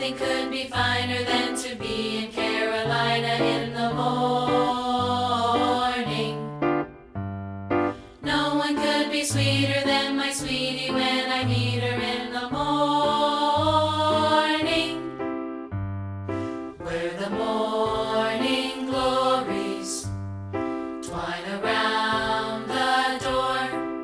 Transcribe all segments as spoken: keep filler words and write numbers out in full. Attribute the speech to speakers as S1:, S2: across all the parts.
S1: Nothing could be finer than to be in Carolina in the morning. No one could be sweeter than my sweetie when I meet her in the morning. Where the morning glories twine around the door,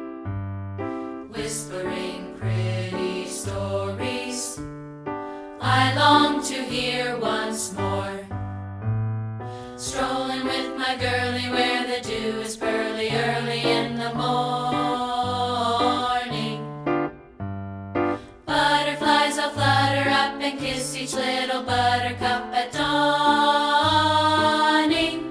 S1: whispering pretty stories I long to hear once more. Strolling with my girlie where the dew is pearly early in the morning. Butterflies all flutter up and kiss each little buttercup at dawning.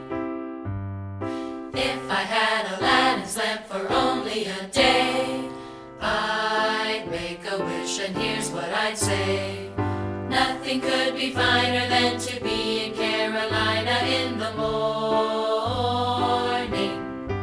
S1: If I had Aladdin's lamp for only a day, I'd make a wish and here's what I'd say. Nothing could be finer than to be in Carolina in the morning.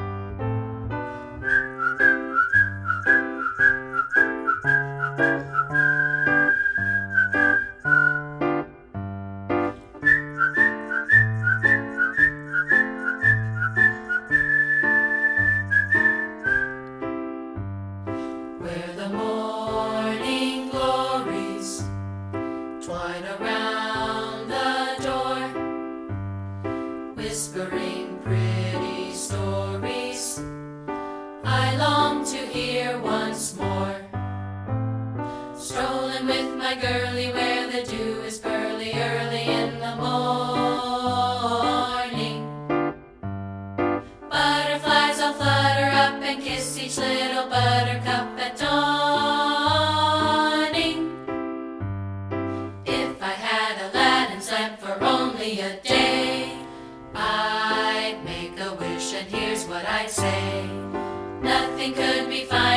S1: Where the morning glories twine around the door, whispering pretty stories I long to hear once more. Strolling with my girlie where the dew is pearly early in the morning. Butterflies all flutter up and kiss each little buttercup at dawning. If I had Aladdin's lamp for only a day, I'd make a wish and here's what I'd say. Nothing could be finer